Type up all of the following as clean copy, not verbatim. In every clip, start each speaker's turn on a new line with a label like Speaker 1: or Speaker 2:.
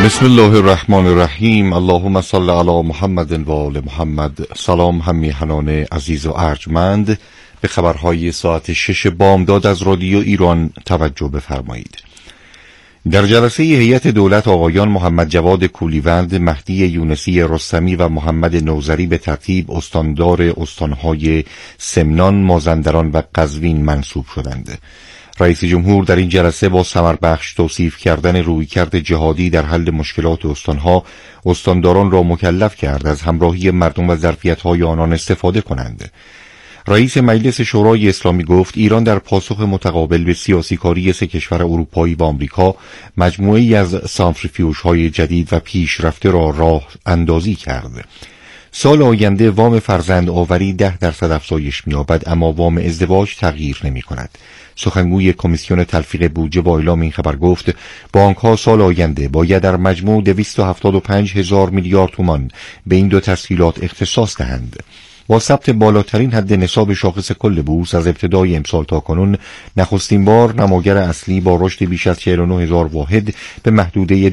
Speaker 1: بسم الله الرحمن الرحیم. اللهم صل علی محمد و آل محمد. سلام هم میهنان عزیز و ارجمند، به خبرهای ساعت 6 بامداد از رادیو ایران توجه بفرمایید. در جلسه هیئت دولت آقایان محمد جواد کولیوند، مهدی یونسی رستمی و محمد نوذری به ترتیب استاندار استانهای سمنان، مازندران و قزوین منصوب شدند. رئیس جمهور در این جلسه با ثمربخش توصیف کردن رویکرد جهادی در حل مشکلات استانها، استانداران را مکلف کرد از همراهی مردم و ظرفیت‌های آنان استفاده کنند. رئیس مجلس شورای اسلامی گفت ایران در پاسخ متقابل به سیاسی کاری سه کشور اروپایی و آمریکا مجموعه‌ای از سانتریفیوژهای جدید و پیشرفته را راه اندازی کرد. سال آینده وام فرزند آوری 10% افزایش می‌یابد، اما وام ازدواج تغییر نمی‌کند. سخنگوی کمیسیون تلفیق بودجه با اعلام این خبر گفت بانک‌ها سال آینده باید در مجموع 275,000 میلیارد تومان به این دو تسهیلات اختصاص دهند. با ثبت بالاترین حد نصاب شاخص کل بورس از ابتدای امسال تا کنون، نخستین بار نماگر اصلی با رشد بیش از 49,000 واحد به محدوده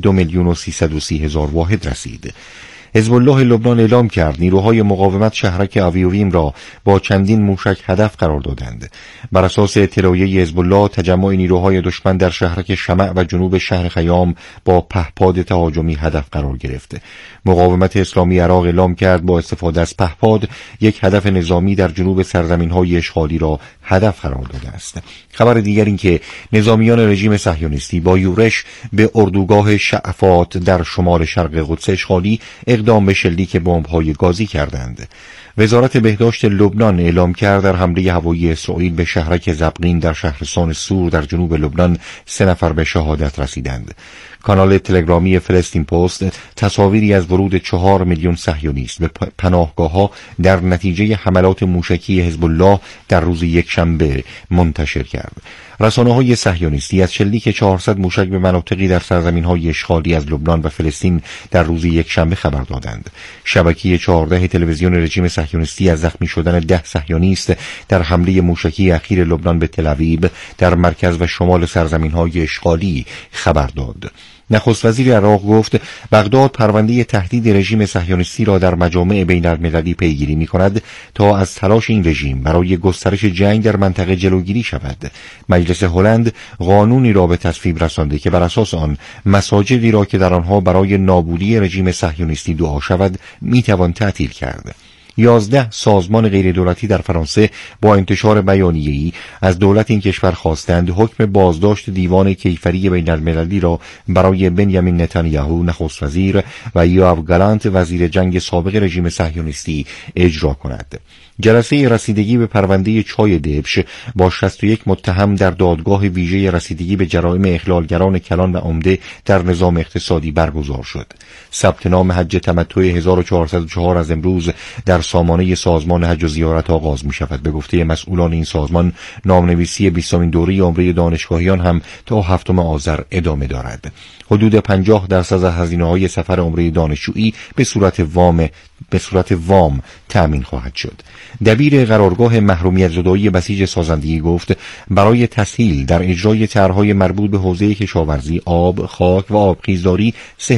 Speaker 1: 2,330,000 واحد رسید. حزب الله لبنان اعلام کرد نیروهای مقاومت شهرک اویویم را با چندین موشک هدف قرار دادند. بر اساس اطلاعیه حزب الله، تجمع نیروهای دشمن در شهرک شمع و جنوب شهر خیام با پهپاد تهاجمی هدف قرار گرفت. مقاومت اسلامی عراق اعلام کرد با استفاده از پهپاد یک هدف نظامی در جنوب سرزمین‌های اشغالی را هدف قرار داده است. خبر دیگر این که نظامیان رژیم صهیونیستی با یورش به اردوگاه شعفات در شمال شرق قدس اشغالی اقدام به شلیک بمب‌های گازی کردند. وزارت بهداشت لبنان اعلام کرد در حمله هوایی اسرائیل به شهرک زبقین در شهرستان سور در جنوب لبنان 3 نفر به شهادت رسیدند. کانال تلگرامی فلسطین پست تصاویری از ورود 4 میلیون صهیونیست به پناهگاه‌ها در نتیجه حملات موشکی حزب الله در روز یکشنبه منتشر کرد. رسانه‌های صهیونیستی از شلیک 400 موشک به مناطقی در سرزمین‌های اشغالی از لبنان و فلسطین در روز یکشنبه خبر دادند. شبکه 14 تلویزیون رژیم صهیونیستی از زخمی شدن 10 صهیونیست در حمله موشکی اخیر لبنان به تل‌آویو در مرکز و شمال سرزمین‌های اشغالی خبر داد. نخست وزیر عراق گفت بغداد پرونده تهدید رژیم صهیونیستی را در مجامع بین‌المللی پیگیری می‌کند تا از تلاش این رژیم برای گسترش جنگ در منطقه جلوگیری شود. مجلس هلند قانونی را به تصویب رسانده که بر اساس آن مساجدی را که در آنها برای نابودی رژیم صهیونیستی دعا شود می‌توان تعطیل کرد. 11 سازمان غیردولتی در فرانسه با انتشار بیانیه‌ای از دولت این کشور خواستند حکم بازداشت دیوان کیفری بین‌المللی را برای بنیامین نتانیاهو نخست وزیر و یوآو گالانت وزیر جنگ سابق رژیم صهیونیستی اجرا کند. جلسه رسیدگی به پرونده چای دبش با 61 متهم در دادگاه ویژه رسیدگی به جرایم اخلالگران کلان و عمده در نظام اقتصادی برگزار شد. ثبت نام حج تمتع 1404 از امروز در سامانه سازمان حج و زیارت آغاز می شود. به گفته مسئولان این سازمان، نامنویسی 20مین دوره عمره دانشگاهیان هم تا 7 آذر ادامه دارد. حدود 50% از هزینه‌های سفر عمره دانشجویی به صورت وام تأمین خواهد شد. دبیر قرارگاه محرومیت زدایی بسیج سازندگی گفت برای تسهیل در اجرای طرح‌های مربوط به حوزه کشاورزی، آب، خاک و آبخیزداری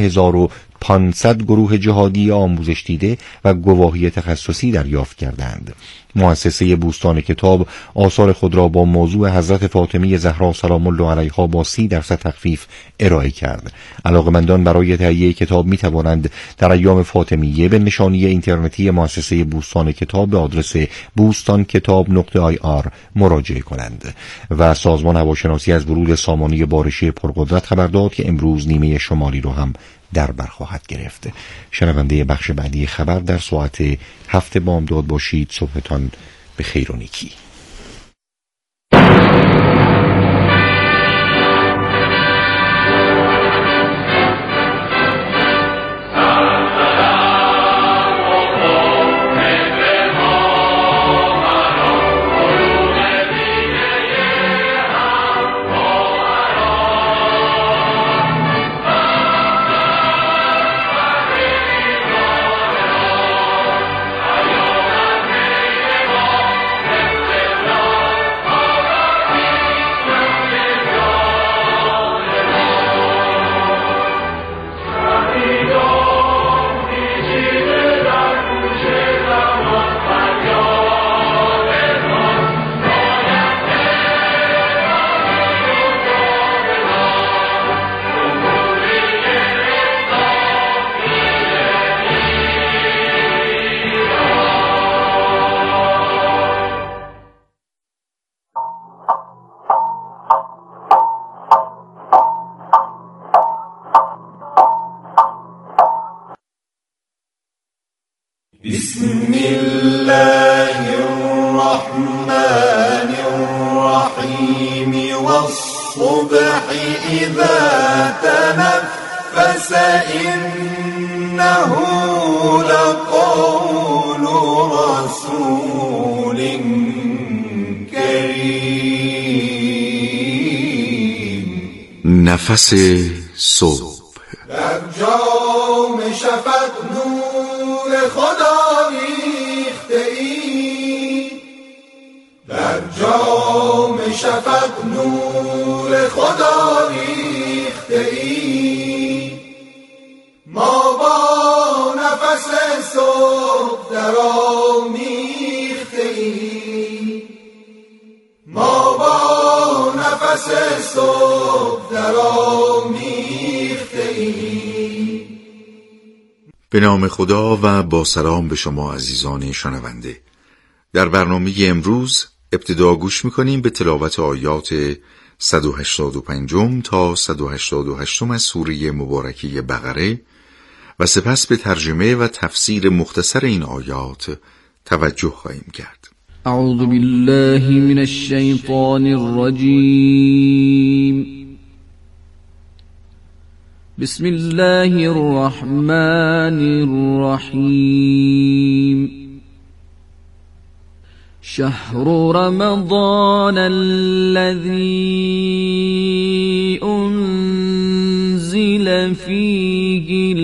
Speaker 1: 3500 گروه جهادی آموزش دیده و گواهی تخصصی دریافت کردند. مؤسسه بوستان کتاب آثار خود را با موضوع حضرت فاطمه زهرا سلام الله علیها با 30% تخفیف ارائه کرد. علاقمندان برای تهیه کتاب می توانند در ایام فاطمیه به نشانی اینترنتی مؤسسه بوستان کتاب به آدرس bostankitob.ir مراجعه کنند. و سازمان هواشناسی از ورود سامانه بارشی پرقدرت خبر داد که امروز نیمه شمالی را هم در بر خواهد گرفت. شنونده بخش بعدی خبر در ساعت 7 بامداد باشید. صبحتان به خیر و نیکی.
Speaker 2: الله الرحمن الرحيم والصبح إذا تنفس إنه لقول رسول كريم.
Speaker 1: نفس صبح.
Speaker 2: در جام شفق نور خدا ریخته ای، در جام شفق نور خدا ریخته ای. ما با نفس صبح در آمیخته ای، ما با نفس صبح در آمیخته ای.
Speaker 1: به نام خدا و با سلام به شما عزیزان شنونده. در برنامه امروز ابتدا گوش میکنیم به تلاوت آیات 185 تا 188 از سوره مبارکه بقره و سپس به ترجمه و تفسیر مختصر این آیات توجه خواهیم کرد.
Speaker 3: اعوذ بالله من الشیطان الرجیم. بسم الله الرحمن الرحیم. شهر رمضان الذي أنزل فيه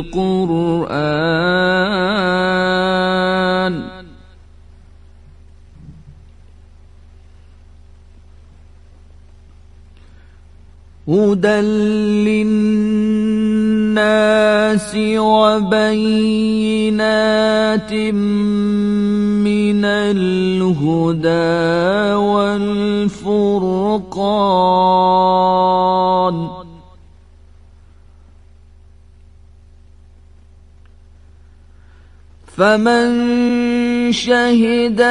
Speaker 3: القرآن هدى للناس وبينات من الهدى والفرقان فمن شهد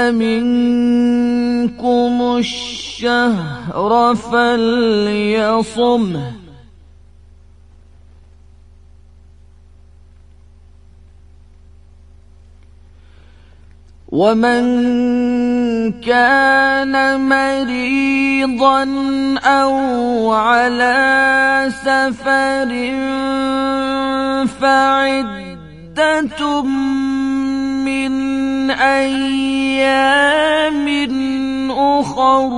Speaker 3: منكم الشهر فليصمه ومن كان مريضا أو على سفر فعدة من أيام أخر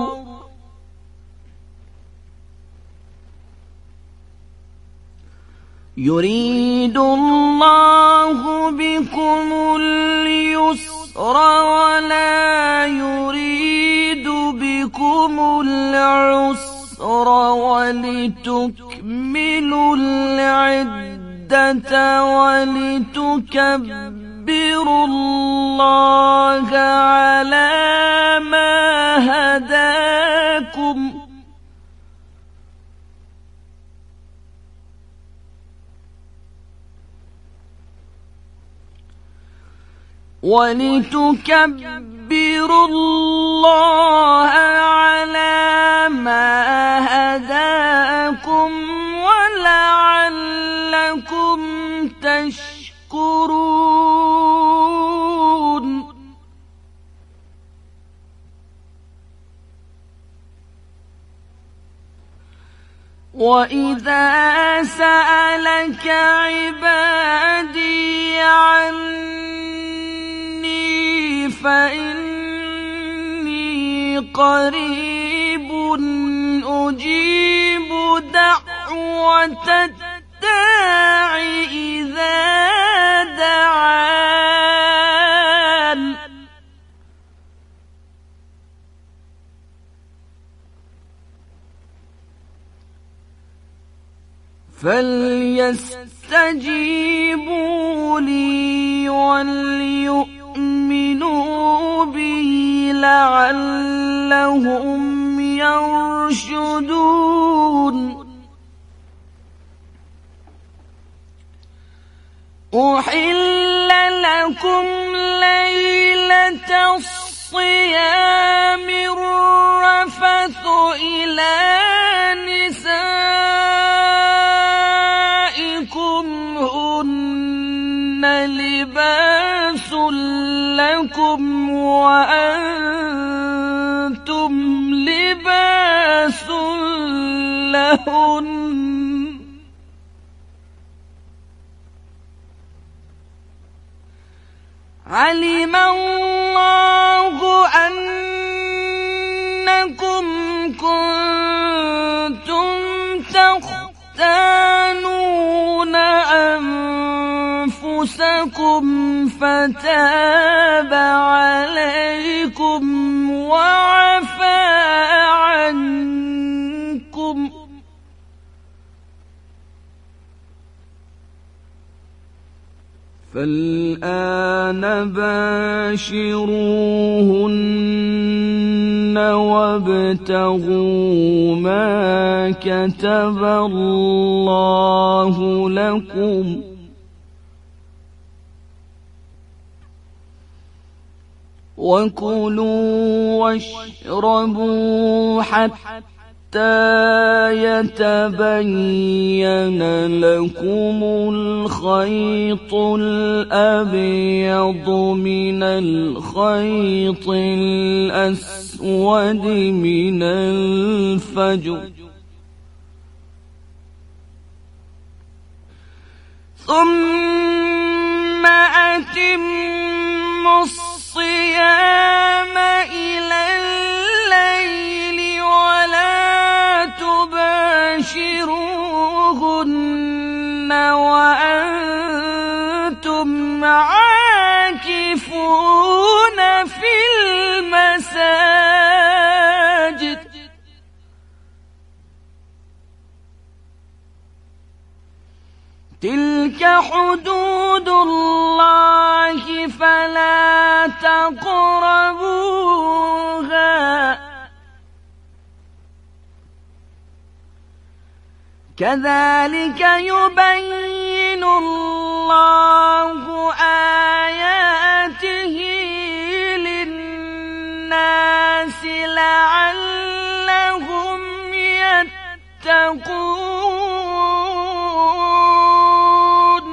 Speaker 3: يريد الله بكم اليسر ولا يريد بكم العسر ولتكملوا العدة ولتكبروا الله على ما هداكم ولتكبروا الله على ما هداكم ولعلكم تشكرون. وإذا سألك عبادي عني فإني قريب أجيب دعوة الداع إذا دعان فليستجيبوا لي وليؤمنوا بي لعلهم يرشدون. أحل لكم ليلة الصيام الرفث إلى نسائكم هن لباس لكم وأنتم لباس لهن علم الله أنكم كنتم تختانون أنفسكم فتاب عليكم وعفى عنكم فالآن باشروهن وابتغوا ما كتب الله لكم وكلوا واشربوا حتى يتبين لكم الخيط الأبيض من الخيط الأسود من الفجر ثم أتموا الصيام إلى الليل ولا تباشروهن وأنتم عاكفون في المساجد تلك حدود الله فلا تقربوها كذلك يبين الله آياته للناس لعلهم يتقون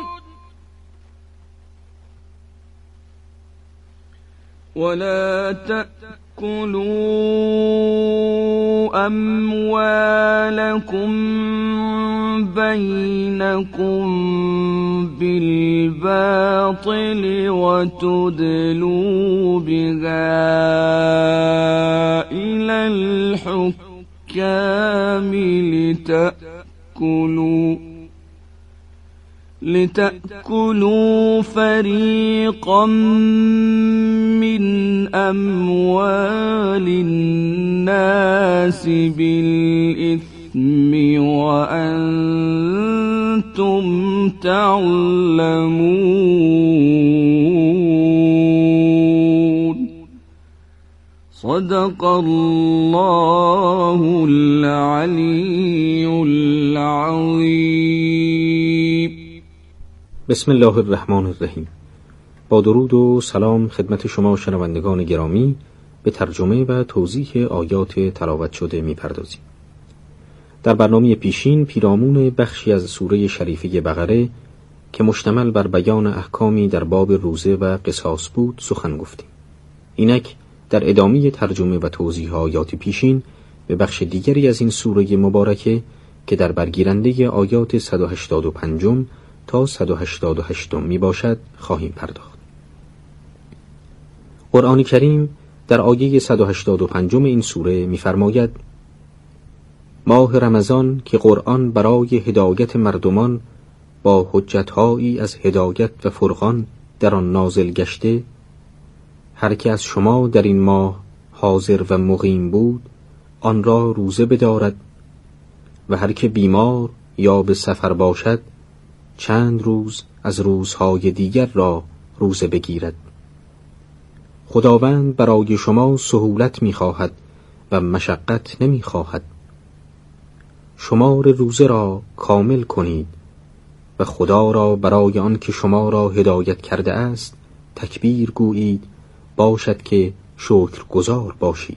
Speaker 3: ولا تأكلوا أموالكم بينكم بالباطل وتدلوا بها إلى الحكام لتأكلوا فريقا من أموال الناس بالإثم وأنتم تعلمون صدق الله العلي العظيم.
Speaker 4: بسم الله الرحمن الرحیم. با درود و سلام خدمت شما شنوندگان گرامی به ترجمه و توضیح آیات تلاوت شده می‌پردازیم. در برنامه پیشین پیرامون بخشی از سوره شریفه بقره که مشتمل بر بیان احکامی در باب روزه و قصاص بود سخن گفتیم. اینک در ادامه ترجمه و توضیح آیات پیشین به بخش دیگری از این سوره مبارکه که در برگیرنده آیات 185 تا 188 می باشد خواهیم پرداخت. قرآن کریم در آیه 185 این سوره می فرماید: ماه رمضان که قرآن برای هدایت مردمان با حجتهایی از هدایت و فرقان در آن نازل گشته، هر که از شما در این ماه حاضر و مقیم بود آن را روزه بدارد و هر که بیمار یا به سفر باشد چند روز از روزهای دیگر را روزه بگیرد. خداوند برای شما سهولت می‌خواهد و مشقت نمی‌خواهد. شمار روزه را کامل کنید و خدا را برای آن که شما را هدایت کرده است تکبیر گویید، باشد که شکرگزار باشید.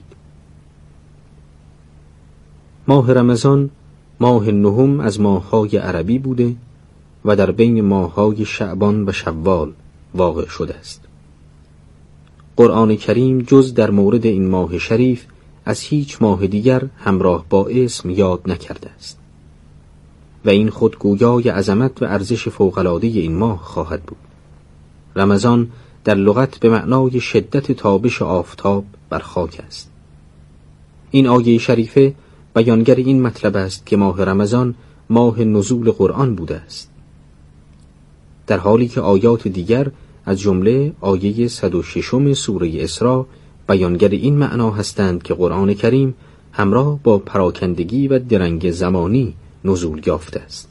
Speaker 4: ماه رمضان ماه نهم از ماه‌های عربی بوده و در بین ماه‌های شعبان و شوال واقع شده است. قرآن کریم جز در مورد این ماه شریف از هیچ ماه دیگر همراه با اسم یاد نکرده است و این خود گویای عظمت و ارزش فوق‌العاده این ماه خواهد بود. رمضان در لغت به معنای شدت تابش آفتاب بر خاک است. این آیه شریفه بیانگر این مطلب است که ماه رمضان ماه نزول قرآن بوده است، در حالی که آیات دیگر از جمله آیه 106 سوره اسراء بیانگر این معنا هستند که قرآن کریم همراه با پراکندگی و درنگ زمانی نزول یافته است.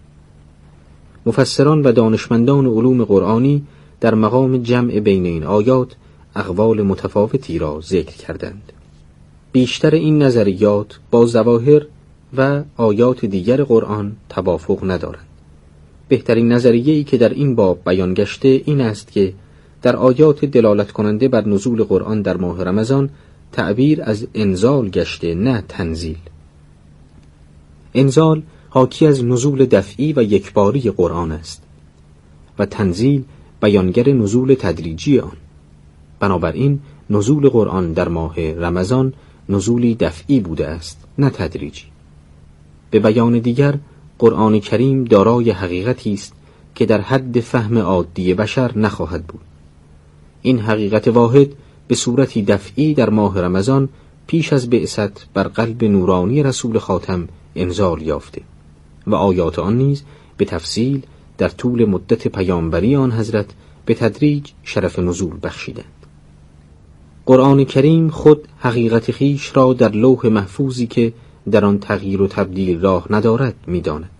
Speaker 4: مفسران و دانشمندان علوم قرآنی در مقام جمع بین این آیات اقوال متفاوتی را ذکر کردند. بیشتر این نظریات با ظواهر و آیات دیگر قرآن توافق ندارند. بهترین نظریه‌ای که در این باب بیان گشته این است که در آیات دلالت کننده بر نزول قرآن در ماه رمضان تعبیر از انزال گشته، نه تنزیل. انزال حاکی از نزول دفعی و یکباری قرآن است و تنزیل بیانگر نزول تدریجی آن. بنابراین نزول قرآن در ماه رمضان نزولی دفعی بوده است، نه تدریجی. به بیان دیگر، قرآن کریم دارای حقیقتی است که در حد فهم عادی بشر نخواهد بود. این حقیقت واحد به صورتی دفعی در ماه رمضان پیش از بعثت بر قلب نورانی رسول خاتم انزال یافته و آیات آن نیز به تفصیل در طول مدت پیامبری آن حضرت به تدریج شرف نزول بخشیدند. قرآن کریم خود حقیقت خیش را در لوح محفوظی که در آن تغییر و تبدیل راه ندارد می‌داند.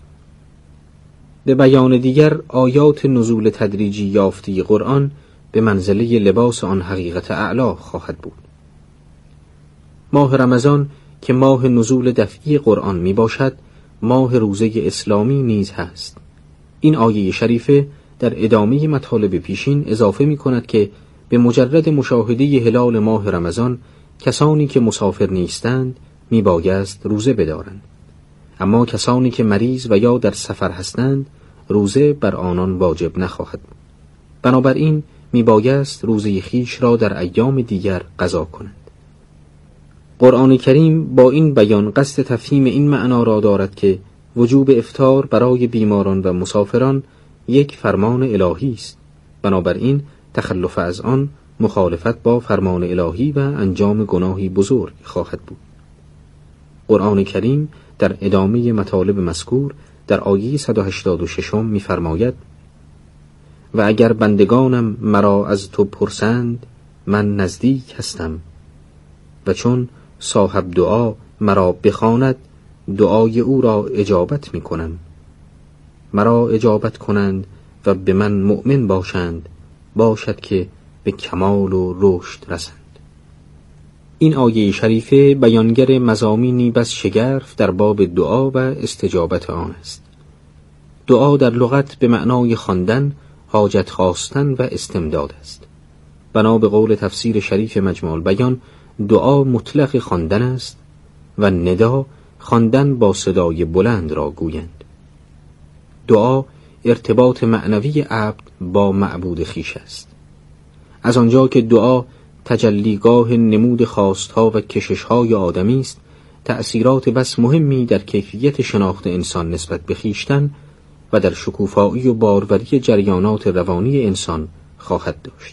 Speaker 4: به بیان دیگر، آیات نزول تدریجی یافته قرآن به منزله لباس آن حقیقت اعلی خواهد بود. ماه رمضان که ماه نزول دفعی قرآن می باشد، ماه روزه اسلامی نیز هست. این آیه شریفه در ادامه مطالب پیشین اضافه می کند که به مجرد مشاهده هلال ماه رمضان کسانی که مسافر نیستند می بایست روزه بدارند، اما کسانی که مریض و یا در سفر هستند روزه بر آنان واجب نخواهد بود. بنابراین می بایست روزه خیش را در ایام دیگر قضا کنند. قرآن کریم با این بیان قصد تفهیم این معنا را دارد که وجوب افطار برای بیماران و مسافران یک فرمان الهی است. بنابراین تخلف از آن مخالفت با فرمان الهی و انجام گناهی بزرگ خواهد بود. قرآن کریم در ادامه مطالب مذکور در آیه 186 می‌فرماید: و اگر بندگانم مرا از تو پرسند من نزدیک هستم و چون صاحب دعا مرا بخواند دعای او را اجابت می کنم. مرا اجابت کنند و به من مؤمن باشند، باشد که به کمال و رشد رسند. این آیه شریفه بیانگر مضامینی بس شگرف در باب دعا و استجابت آن است. دعا در لغت به معنای خواندن، حاجت خواستن و استمداد است. بنا به قول تفسیر شریف مجموع البیان، دعا مطلق خواندن است و ندا خواندن با صدای بلند را گویند. دعا ارتباط معنوی عبد با معبود خیش است. از آنجا که دعا تجلیگاه نمود خواستها و کششهای آدمی است، تأثیرات بس مهمی در کیفیت شناخت انسان نسبت به خیشتن و در شکوفایی و باروری جریانات روانی انسان خواهد داشت.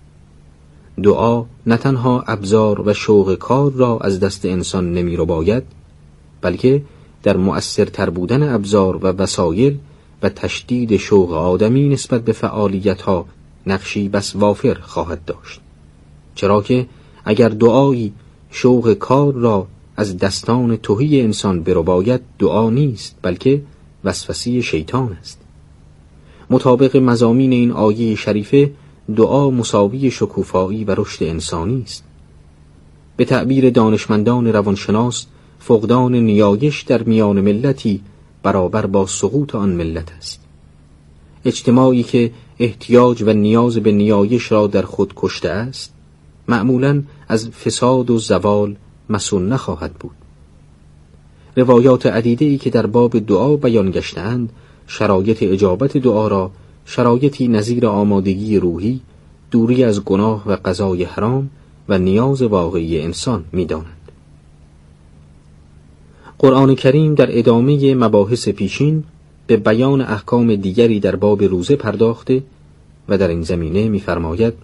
Speaker 4: دعا نه تنها ابزار و شوق کار را از دست انسان نمی رو باید، بلکه در مؤثرتر بودن ابزار و وسایل و تشدید شوق آدمی نسبت به فعالیت‌ها نقشی بس وافر خواهد داشت. چرا که اگر دعایی شوق کار را از دستان تهی انسان برو باید، دعا نیست بلکه وسوسه شیطان است. مطابق مضامین این آیه شریفه، دعا مساوی شکوفایی و رشد انسانی است. به تعبیر دانشمندان روانشناس، فقدان نیایش در میان ملتی برابر با سقوط آن ملت است. اجتماعی که احتیاج و نیاز به نیایش را در خود کشته است، معمولاً از فساد و زوال مسئول نخواهد بود. روایات عدیده‌ای که در باب دعا بیان گشته‌اند، شرایط اجابت دعا را شرایطی نظیر آمادگی روحی، دوری از گناه و قضای حرام و نیاز واقعی انسان می‌دانند. قرآن کریم در ادامه مباحث پیشین به بیان احکام دیگری در باب روزه پرداخته و در این زمینه می‌فرماید: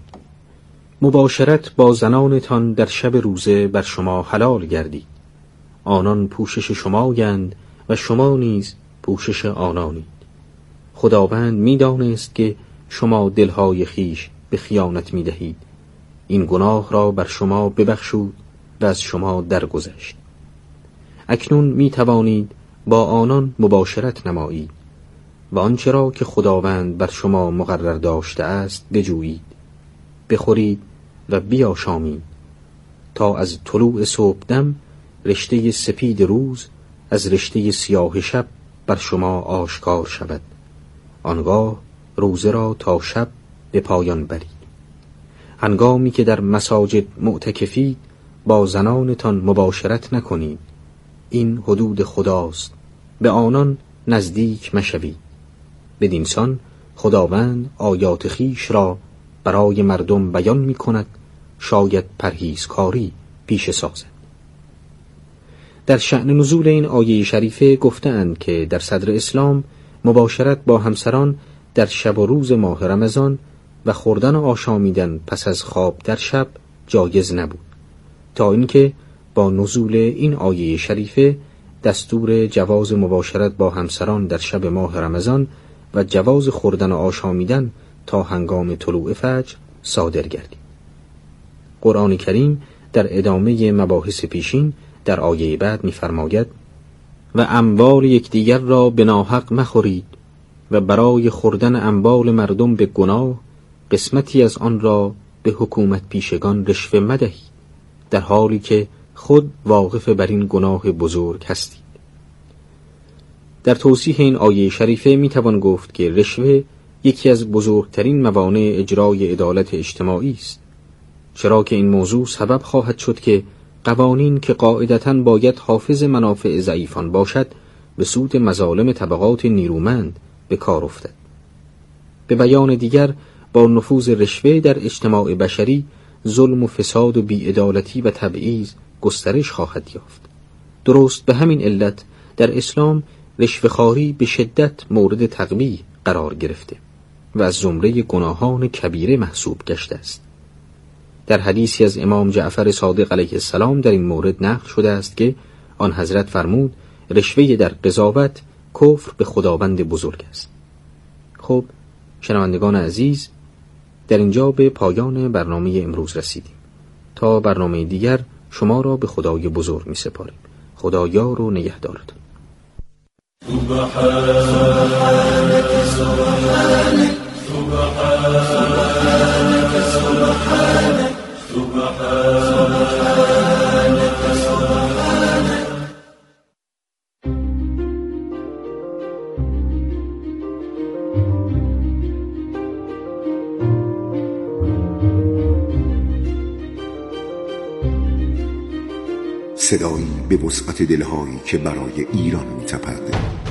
Speaker 4: مباشرت با زنانتان در شب روزه بر شما حلال گردید. آنان پوشش شمایند و شما نیز پوشش آنانید. خداوند می‌دانست که شما دلهای خیش به خیانت می‌دهید. این گناه را بر شما ببخشود و از شما درگذشت. اکنون می‌توانید با آنان مباشرت نمایید و آنچه را که خداوند بر شما مقرر داشته است بجویید، بخورید و بیاشامید تا از طلوع صبحدم رشته سپید روز از رشته سیاه شب بر شما آشکار شود. آنگاه روزه را تا شب به پایان برید. هنگامی که در مساجد معتکفید با زنانتان مباشرت نکنید. این حدود خداست، به آنان نزدیک مشوید. بدین سان خداوند آیات خیش را برای مردم بیان می کند، شاید پرهیزکاری پیش سازد. در شأن نزول این آیه شریفه گفتند که در صدر اسلام مباشرت با همسران در شب و روز ماه رمضان و خوردن و آشامیدن پس از خواب در شب جایز نبود، تا اینکه با نزول این آیه شریفه دستور جواز مباشرت با همسران در شب ماه رمضان و جواز خوردن و آشامیدن تا هنگام طلوع فجر صادر گردید. قرآن کریم در ادامه مباحث پیشین در آیه بعد می‌فرماید: و اموال یکدیگر را به ناحق مخورید و برای خوردن اموال مردم به گناه قسمتی از آن را به حکومت پیشگان رشوه مدهید، در حالی که خود واقف بر این گناه بزرگ هستید. در توضیح این آیه شریفه میتوان گفت که رشوه یکی از بزرگترین موانع اجرای عدالت اجتماعی است، چرا که این موضوع سبب خواهد شد که قوانین که قاعدتاً باید حافظ منافع ضعیفان باشد به سود مظالم طبقات نیرومند به کار افتد. به بیان دیگر، با نفوذ رشوه در اجتماع بشری ظلم و فساد و بی‌عدالتی و تبعیض گسترش خواهد یافت. درست به همین علت در اسلام رشوه‌خواری به شدت مورد تقبیح قرار گرفته و از زمره گناهان کبیره محسوب گشته است. در حدیثی از امام جعفر صادق علیه السلام در این مورد نقل شده است که آن حضرت فرمود: رشوه در قضاوت کفر به خداوند بزرگ است. خب شنوندگان عزیز، در اینجا به پایان برنامه امروز رسیدیم. تا برنامه دیگر شما را به خدای بزرگ می سپاریم. خدا یار و نگهدارتان.
Speaker 2: سبحانك سبحانك سبحانك سبحانك سبحانك سبحانك.
Speaker 5: صدایی به وسعت دلهایی که برای ایران می‌تپد.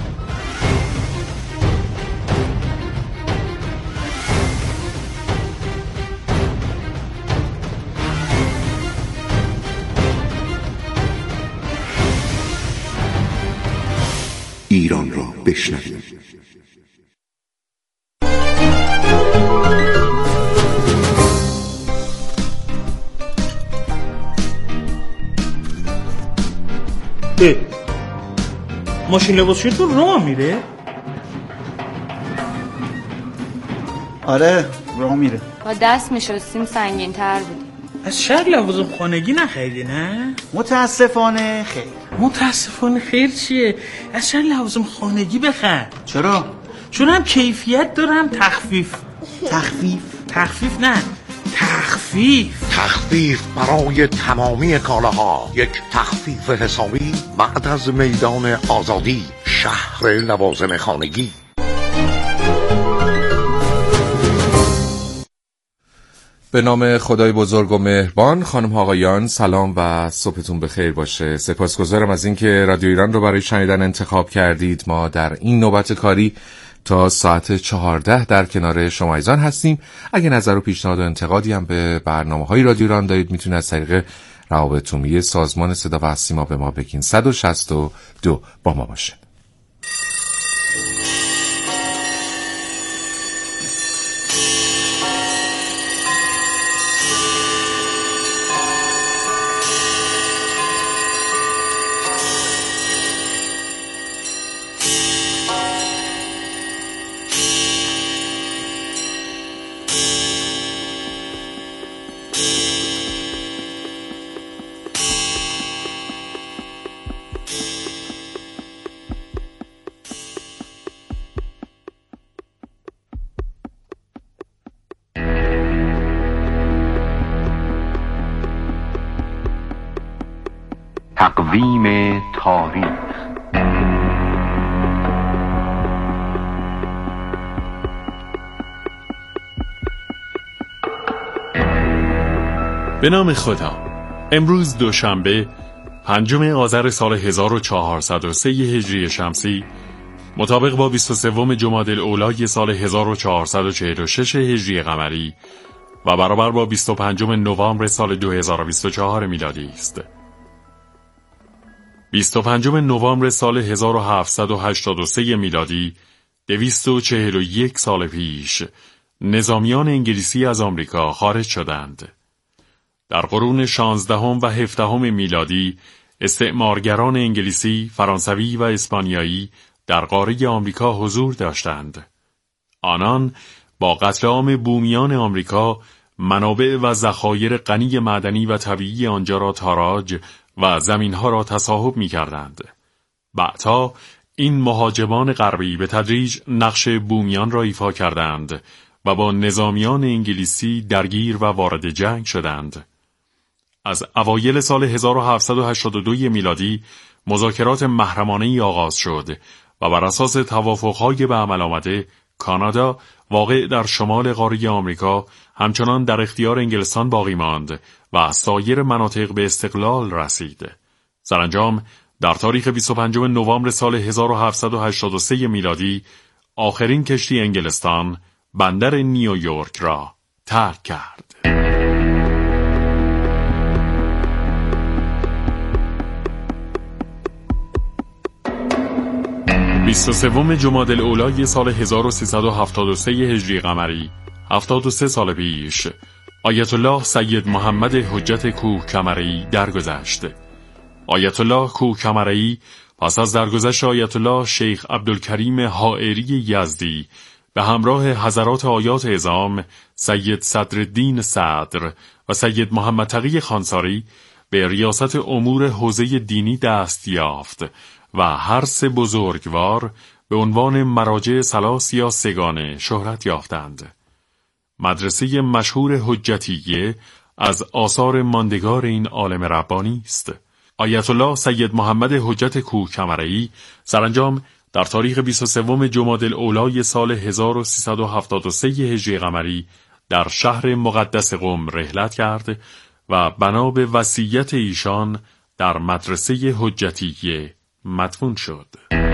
Speaker 5: ایران را بشنوید.
Speaker 6: ماشین لباسشویی تو راه میره؟
Speaker 7: آره راه میره.
Speaker 8: با دست میشستیم سنگین تر بودیم.
Speaker 6: از شهر لوازم خانگی نخریدی نه؟
Speaker 7: متاسفانه خیر.
Speaker 6: متاسفانه خیر چیه؟ از شهر لوازم خانگی بخر.
Speaker 7: چرا؟
Speaker 6: چون هم کیفیت دارم تخفیف نه
Speaker 9: تخفیف برای تمامی کالاها. یک تخفیف حسابی بعد از میدان آزادی، شهر لوازم خانگی.
Speaker 1: به نام خدای بزرگ و مهربان. خانم ها آقایان، سلام و صبحتون بخیر باشه. سپاسگزارم از اینکه رادیو ایران رو برای شنیدن انتخاب کردید. ما در این نوبت کاری
Speaker 10: تا ساعت 14 در کنار شما عزیزان هستیم. اگه نظر و پیشنهاد و انتقادی هم به برنامه‌های رادیو ایران دارید میتونید از طریق روابط عمومی سازمان صدا و سیما به ما بگین. 162 با ما باشید.
Speaker 11: تقویم تاریخ.
Speaker 12: به نام خدا. امروز دوشنبه 5 آذر سال 1403 هجری شمسی مطابق با 23 جمادی الاولی سال 1446 هجری قمری و برابر با 25 نوامبر سال 2024 میلادی است. 25 نوامبر سال 1783 میلادی 241 سال پیش نظامیان انگلیسی از آمریکا خارج شدند. در قرون 16 و 17 میلادی استعمارگران انگلیسی، فرانسوی و اسپانیایی در قاره آمریکا حضور داشتند. آنان با قتل عام بومیان آمریکا منابع و ذخایر غنی معدنی و طبیعی آنجا را تاراج و زمینها را تصاحب می کردند. بعدها این مهاجمان غربی به تدریج نقش بومیان را ایفا کردند و با نظامیان انگلیسی درگیر و وارد جنگ شدند. از اوایل سال 1782 میلادی مذاکرات محرمانه‌ای آغاز شد و بر اساس توافق‌های به عمل آمده کانادا واقع در شمال قاره آمریکا همچنان در اختیار انگلستان باقی ماند و سایر مناطق به استقلال رسید. سرانجام در تاریخ 25 نوامبر سال 1783 میلادی آخرین کشتی انگلستان بندر نیویورک را ترک کرد. 23 جمادی الاولی سال 1373 هجری قمری 73 سال پیش آیت الله سید محمد حجت کوهکمرعی درگذشت. آیت الله کوهکمرعی پس از درگذشت آیت الله شیخ عبدالکریم حائری یزدی به همراه حضرات آیات اعظام سید صدرالدین صدر و سید محمد تقی خانساری به ریاست امور حوزه دینی دست یافت و هر سه بزرگوار به عنوان مراجع ثلاث یا سگانه شهرت یافتند. مدرسه مشهور حجتیه از آثار ماندگار این عالم ربانی است. آیت الله سید محمد حجت کوهکمرعی سرانجام در تاریخ 23 جمادی الاولی سال 1373 هجری قمری در شهر مقدس قم رحلت کرد و بنا به وصیت ایشان در مدرسه حجتیه مدفون شد.